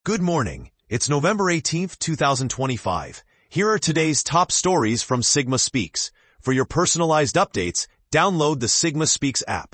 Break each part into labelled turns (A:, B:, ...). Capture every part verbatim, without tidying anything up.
A: Good morning. It's November eighteenth, two thousand twenty-five. Here are today's top stories from Sigma Speaks. For your personalized updates, download the Sigma Speaks app.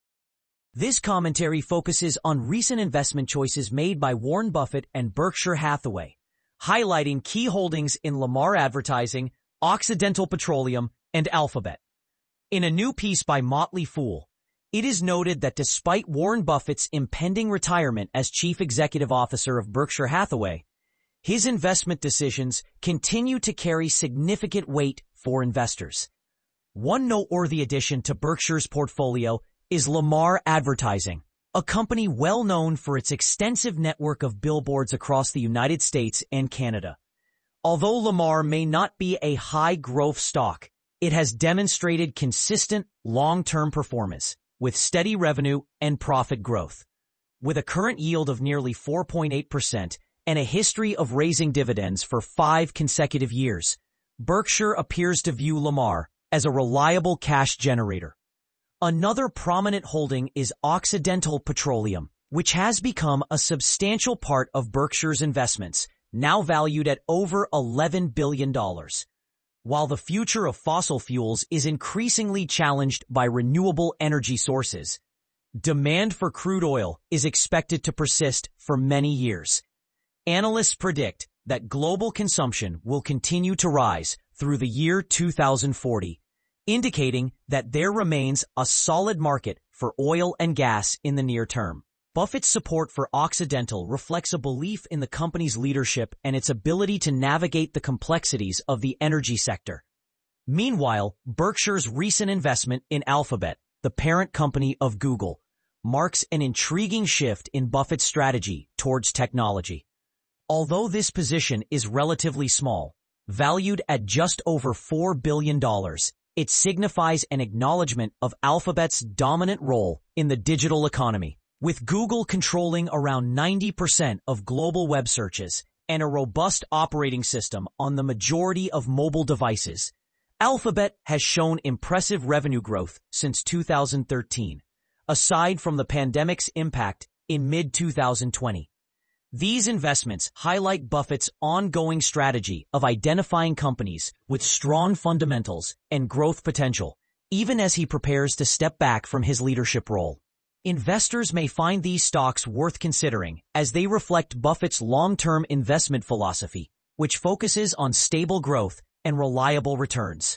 B: This commentary focuses on recent investment choices made by Warren Buffett and Berkshire Hathaway, highlighting key holdings in Lamar Advertising, Occidental Petroleum, and Alphabet. In a new piece by Motley Fool, it is noted that despite Warren Buffett's impending retirement as chief executive officer of Berkshire Hathaway, his investment decisions continue to carry significant weight for investors. One noteworthy addition to Berkshire's portfolio is Lamar Advertising, a company well known for its extensive network of billboards across the United States and Canada. Although Lamar may not be a high-growth stock, it has demonstrated consistent long-term performance, with steady revenue and profit growth. With a current yield of nearly four point eight percent and a history of raising dividends for five consecutive years, Berkshire appears to view Lamar as a reliable cash generator. Another prominent holding is Occidental Petroleum, which has become a substantial part of Berkshire's investments, now valued at over eleven billion dollars. While the future of fossil fuels is increasingly challenged by renewable energy sources, demand for crude oil is expected to persist for many years. Analysts predict that global consumption will continue to rise through the year two thousand forty, indicating that there remains a solid market for oil and gas in the near term. Buffett's support for Occidental reflects a belief in the company's leadership and its ability to navigate the complexities of the energy sector. Meanwhile, Berkshire's recent investment in Alphabet, the parent company of Google, marks an intriguing shift in Buffett's strategy towards technology. Although this position is relatively small, valued at just over four billion dollars, it signifies an acknowledgement of Alphabet's dominant role in the digital economy. With Google controlling around ninety percent of global web searches and a robust operating system on the majority of mobile devices, Alphabet has shown impressive revenue growth since two thousand thirteen, aside from the pandemic's impact in mid twenty twenty. These investments highlight Buffett's ongoing strategy of identifying companies with strong fundamentals and growth potential, even as he prepares to step back from his leadership role. Investors may find these stocks worth considering as they reflect Buffett's long-term investment philosophy, which focuses on stable growth and reliable returns.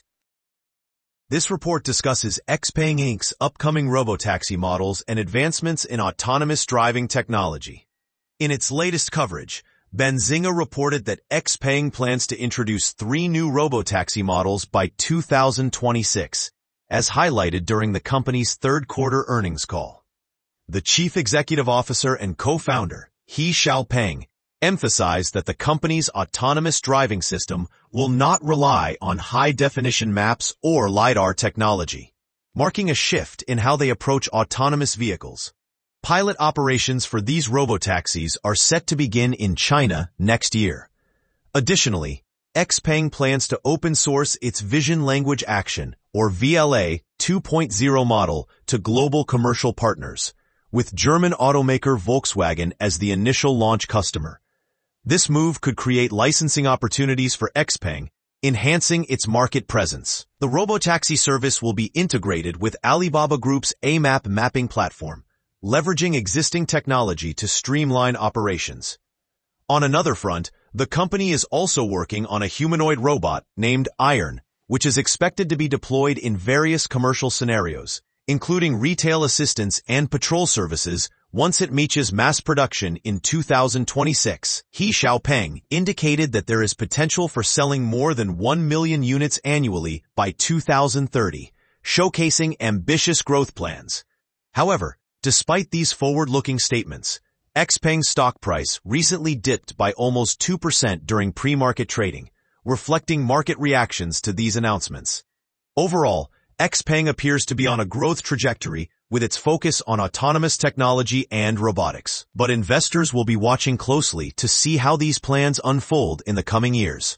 A: This report discusses XPeng Incorporated's upcoming robotaxi models and advancements in autonomous driving technology. In its latest coverage, Benzinga reported that XPeng plans to introduce three new robotaxi models by two thousand twenty-six, as highlighted during the company's third-quarter earnings call. The chief executive officer and co-founder, He Xiaopeng, emphasized that the company's autonomous driving system will not rely on high-definition maps or LiDAR technology, marking a shift in how they approach autonomous vehicles. Pilot operations for these robotaxis are set to begin in China next year. Additionally, XPeng plans to open-source its Vision Language Action, or V L A, two point oh model to global commercial partners, with German automaker Volkswagen as the initial launch customer. This move could create licensing opportunities for XPeng, enhancing its market presence. The robotaxi service will be integrated with Alibaba Group's A map mapping platform, leveraging existing technology to streamline operations. On another front, the company is also working on a humanoid robot named Iron, which is expected to be deployed in various commercial scenarios, including retail assistance and patrol services, once it reaches mass production in two thousand twenty-six. He Xiaopeng indicated that there is potential for selling more than one million units annually by two thousand thirty, showcasing ambitious growth plans. However, despite these forward-looking statements, XPeng's stock price recently dipped by almost two percent during pre-market trading, reflecting market reactions to these announcements. Overall, XPeng appears to be on a growth trajectory with its focus on autonomous technology and robotics, but investors will be watching closely to see how these plans unfold in the coming years.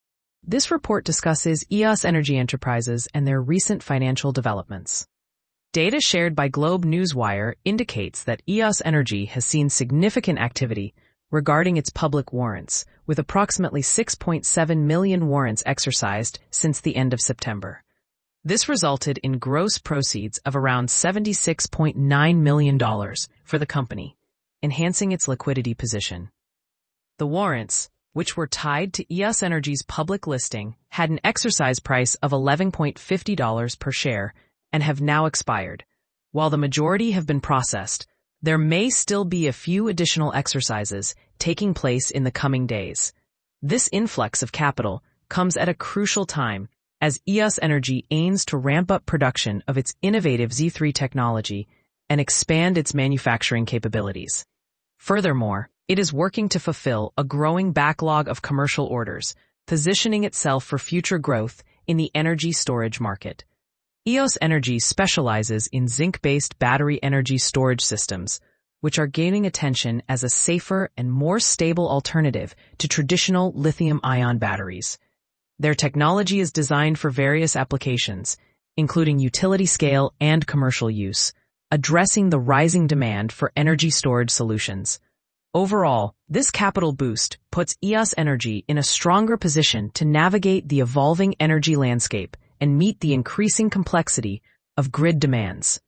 C: This report discusses E O S Energy Enterprises and their recent financial developments. Data shared by Globe Newswire indicates that E O S Energy has seen significant activity regarding its public warrants, with approximately six point seven million warrants exercised since the end of September. This resulted in gross proceeds of around seventy-six point nine million dollars for the company, enhancing its liquidity position. The warrants, which were tied to E O S Energy's public listing, had an exercise price of eleven dollars and fifty cents per share and have now expired. While the majority have been processed, there may still be a few additional exercises taking place in the coming days. This influx of capital comes at a crucial time as E O S Energy aims to ramp up production of its innovative Z three technology and expand its manufacturing capabilities. Furthermore, it is working to fulfill a growing backlog of commercial orders, positioning itself for future growth in the energy storage market. E O S Energy specializes in zinc-based battery energy storage systems, which are gaining attention as a safer and more stable alternative to traditional lithium-ion batteries. Their technology is designed for various applications, including utility-scale and commercial use, addressing the rising demand for energy storage solutions. Overall, this capital boost puts E O S Energy in a stronger position to navigate the evolving energy landscape and meet the increasing complexity of grid demands.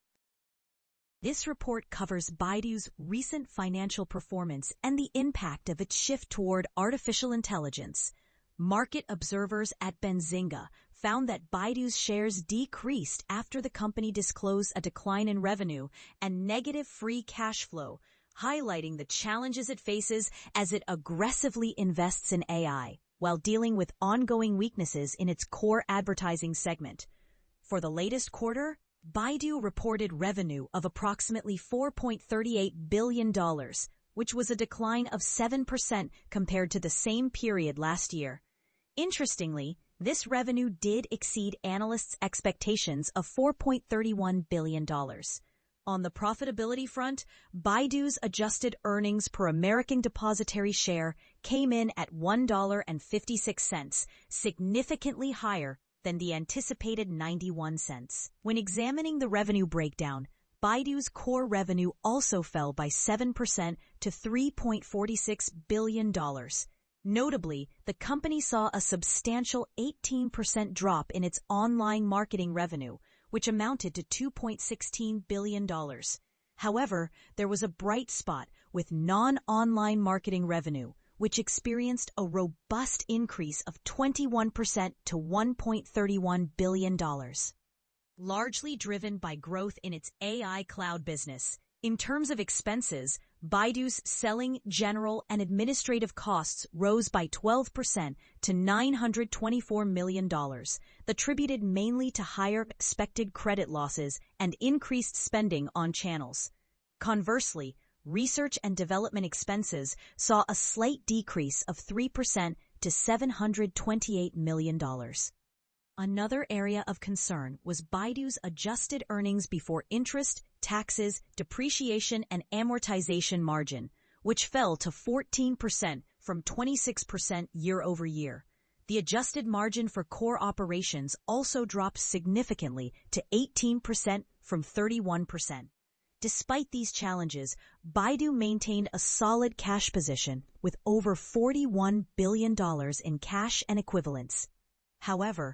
D: This report covers Baidu's recent financial performance and the impact of its shift toward artificial intelligence. Market observers at Benzinga found that Baidu's shares decreased after the company disclosed a decline in revenue and negative free cash flow, highlighting the challenges it faces as it aggressively invests in A I, while dealing with ongoing weaknesses in its core advertising segment. For the latest quarter, Baidu reported revenue of approximately four point three eight billion dollars, which was a decline of seven percent compared to the same period last year. Interestingly, this revenue did exceed analysts' expectations of four point three one billion dollars. On the profitability front, Baidu's adjusted earnings per American Depositary Share came in at one dollar and fifty-six cents, significantly higher than the anticipated ninety-one cents. When examining the revenue breakdown, Baidu's core revenue also fell by seven percent to three point four six billion dollars. Notably, the company saw a substantial eighteen percent drop in its online marketing revenue, which amounted to two point one six billion dollars. However, there was a bright spot with non-online marketing revenue, which experienced a robust increase of twenty-one percent to one point three one billion dollars. Largely driven by growth in its A I cloud business. In terms of expenses, Baidu's selling, general, and administrative costs rose by twelve percent to nine hundred twenty-four million dollars, attributed mainly to higher expected credit losses and increased spending on channels. Conversely, research and development expenses saw a slight decrease of three percent to seven hundred twenty-eight million dollars. Another area of concern was Baidu's adjusted earnings before interest, taxes, depreciation, and amortization margin, which fell to fourteen percent from twenty-six percent year over year. The adjusted margin for core operations also dropped significantly to eighteen percent from thirty-one percent. Despite these challenges, Baidu maintained a solid cash position with over forty-one billion dollars in cash and equivalents. However,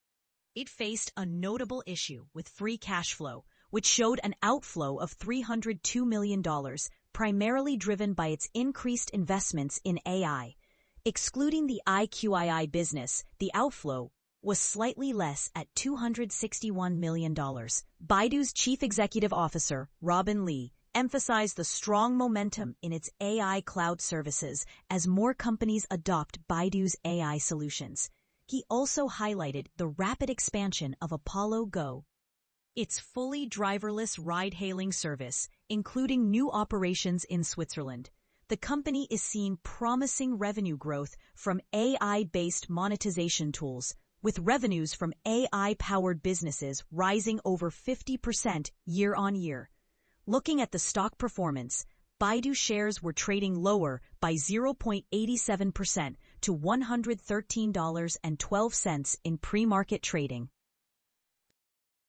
D: it faced a notable issue with free cash flow, which showed an outflow of three hundred two million dollars, primarily driven by its increased investments in A I. Excluding the I Q I I business, the outflow was slightly less at two hundred sixty-one million dollars. Baidu's chief executive officer, Robin Li, emphasized the strong momentum in its A I cloud services as more companies adopt Baidu's A I solutions. He also highlighted the rapid expansion of Apollo Go, its fully driverless ride-hailing service, including new operations in Switzerland. The company is seeing promising revenue growth from A I-based monetization tools, with revenues from A I-powered businesses rising over fifty percent year-on-year. Looking at the stock performance, Baidu shares were trading lower by zero point eight seven percent to one hundred thirteen dollars and twelve cents in pre-market trading.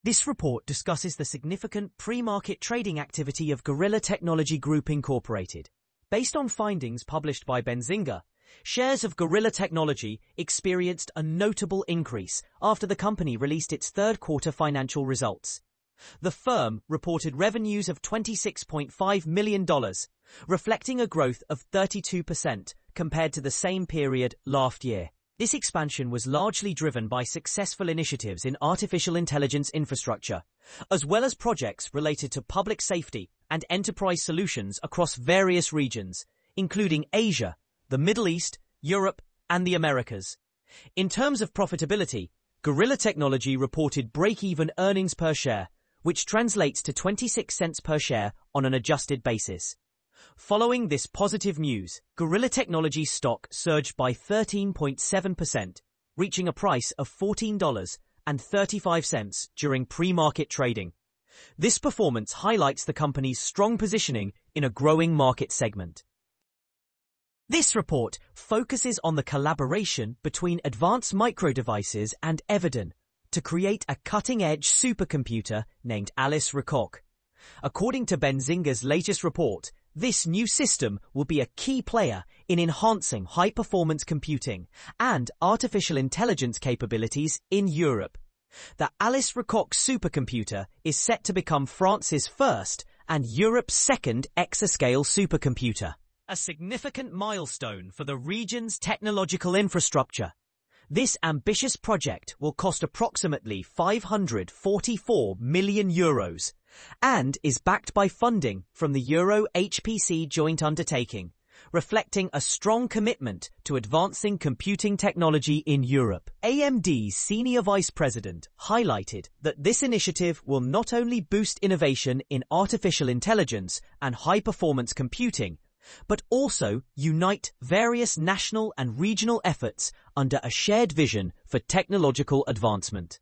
B: This report discusses the significant pre-market trading activity of Gorilla Technology Group Incorporated. Based on findings published by Benzinga, shares of Gorilla Technology experienced a notable increase after the company released its third quarter financial results. The firm reported revenues of twenty-six point five million dollars, reflecting a growth of thirty-two percent compared to the same period last year. This expansion was largely driven by successful initiatives in artificial intelligence infrastructure, as well as projects related to public safety and enterprise solutions across various regions, including Asia, the Middle East, Europe, and the Americas. In terms of profitability, Gorilla Technology reported break-even earnings per share, which translates to twenty-six cents per share on an adjusted basis. Following this positive news, Gorilla Technology stock surged by thirteen point seven percent, reaching a price of fourteen dollars and thirty-five cents during pre-market trading. This performance highlights the company's strong positioning in a growing market segment. This report focuses on the collaboration between Advanced Micro Devices and Eviden to create a cutting-edge supercomputer named Alice Recoque. According to Benzinga's latest report, this new system will be a key player in enhancing high-performance computing and artificial intelligence capabilities in Europe. The Alice Recoque supercomputer is set to become France's first and Europe's second exascale supercomputer, a significant milestone for the region's technological infrastructure. This ambitious project will cost approximately five hundred forty-four million euros and is backed by funding from the Euro H P C joint undertaking, reflecting a strong commitment to advancing computing technology in Europe. A M D's senior vice president highlighted that this initiative will not only boost innovation in artificial intelligence and high-performance computing, but also unite various national and regional efforts under a shared vision for technological advancement.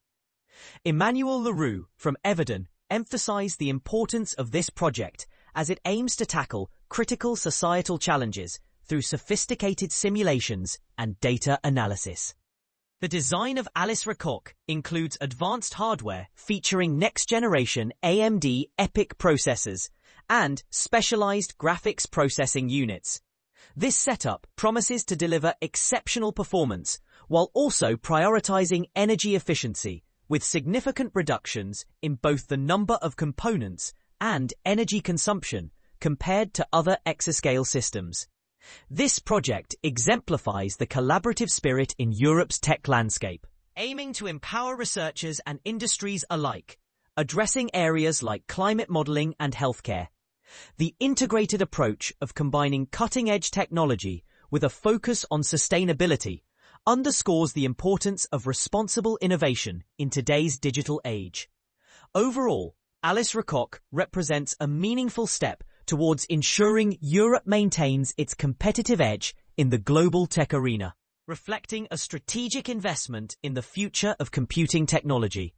B: Emmanuel Leroux from Eviden emphasized the importance of this project as it aims to tackle critical societal challenges through sophisticated simulations and data analysis. The design of Alice Recoque includes advanced hardware featuring next-generation A M D EPYC processors and specialized graphics processing units. This setup promises to deliver exceptional performance while also prioritizing energy efficiency, with significant reductions in both the number of components and energy consumption compared to other exascale systems. This project exemplifies the collaborative spirit in Europe's tech landscape, aiming to empower researchers and industries alike, addressing areas like climate modeling and healthcare. The integrated approach of combining cutting-edge technology with a focus on sustainability underscores the importance of responsible innovation in today's digital age. Overall, Alice Recoque represents a meaningful step towards ensuring Europe maintains its competitive edge in the global tech arena, reflecting a strategic investment in the future of computing technology.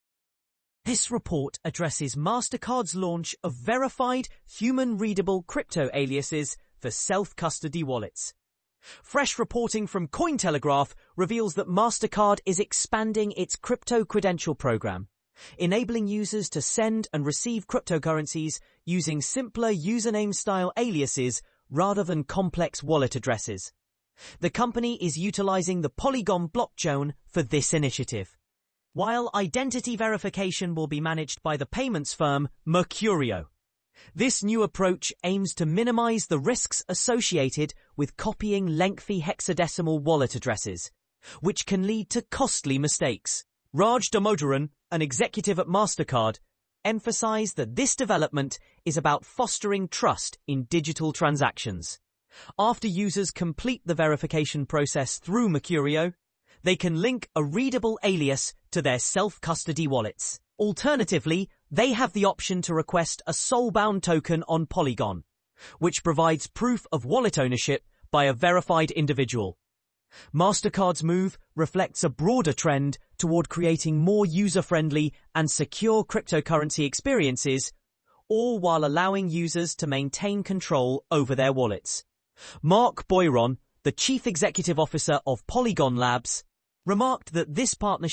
B: This report addresses MasterCard's launch of verified, human-readable crypto aliases for self-custody wallets. Fresh reporting from Cointelegraph reveals that MasterCard is expanding its crypto credential program, enabling users to send and receive cryptocurrencies using simpler username-style aliases rather than complex wallet addresses. The company is utilizing the Polygon blockchain for this initiative, while identity verification will be managed by the payments firm Mercurio. This new approach aims to minimize the risks associated with copying lengthy hexadecimal wallet addresses, which can lead to costly mistakes. Raj Damodaran, an executive at MasterCard, emphasized that this development is about fostering trust in digital transactions. After users complete the verification process through Mercurio, they can link a readable alias to their self-custody wallets. Alternatively, they have the option to request a soul-bound token on Polygon, which provides proof of wallet ownership by a verified individual. MasterCard's move reflects a broader trend toward creating more user-friendly and secure cryptocurrency experiences, all while allowing users to maintain control over their wallets. Mark Boiron, the chief executive officer of Polygon Labs, remarked that this partnership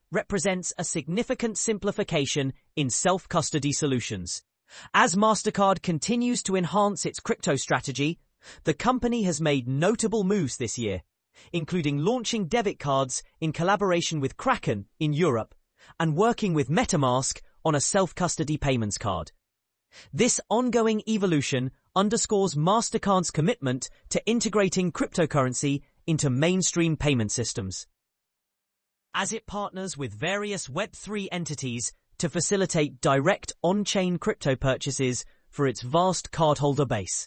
B: represents a significant simplification in self-custody solutions. As MasterCard continues to enhance its crypto strategy, the company has made notable moves this year, including launching debit cards in collaboration with Kraken in Europe and working with MetaMask on a self-custody payments card. This ongoing evolution underscores MasterCard's commitment to integrating cryptocurrency into mainstream payment systems. As it partners with various Web three entities to facilitate direct on-chain crypto purchases for its vast cardholder base.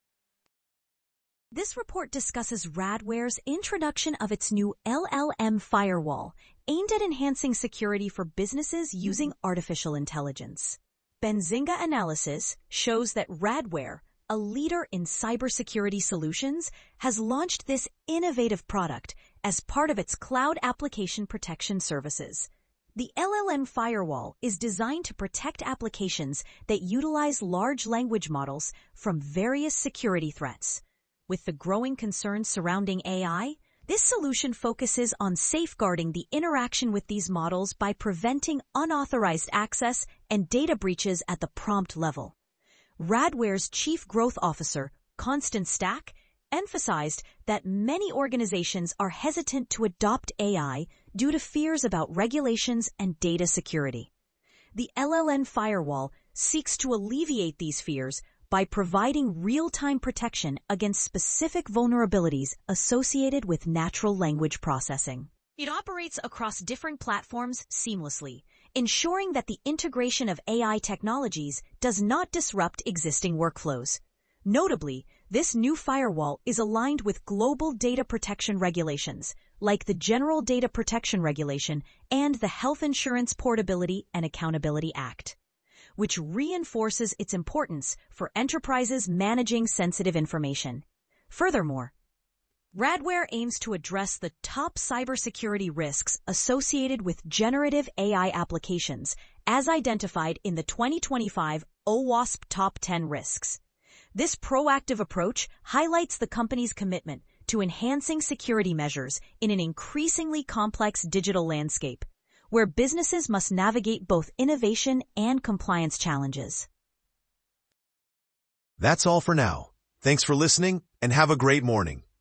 D: This report discusses Radware's introduction of its new L L M firewall, aimed at enhancing security for businesses using artificial intelligence. Benzinga analysis shows that Radware, a leader in cybersecurity solutions, has launched this innovative product as part of its cloud application protection services. The L L M firewall is designed to protect applications that utilize large language models from various security threats. With the growing concerns surrounding A I, this solution focuses on safeguarding the interaction with these models by preventing unauthorized access and data breaches at the prompt level. Radware's Chief Growth Officer, Constance Stack, emphasized that many organizations are hesitant to adopt A I due to fears about regulations and data security. The L L M firewall seeks to alleviate these fears by providing real-time protection against specific vulnerabilities associated with natural language processing. It operates across different platforms seamlessly, ensuring that the integration of A I technologies does not disrupt existing workflows. Notably, this new firewall is aligned with global data protection regulations, like the General Data Protection Regulation and the Health Insurance Portability and Accountability Act, which reinforces its importance for enterprises managing sensitive information. Furthermore, Radware aims to address the top cybersecurity risks associated with generative A I applications, as identified in the twenty twenty-five OWASP Top ten Risks. This proactive approach highlights the company's commitment to enhancing security measures in an increasingly complex digital landscape, where businesses must navigate both innovation and compliance challenges.
A: That's all for now. Thanks for listening and have a great morning.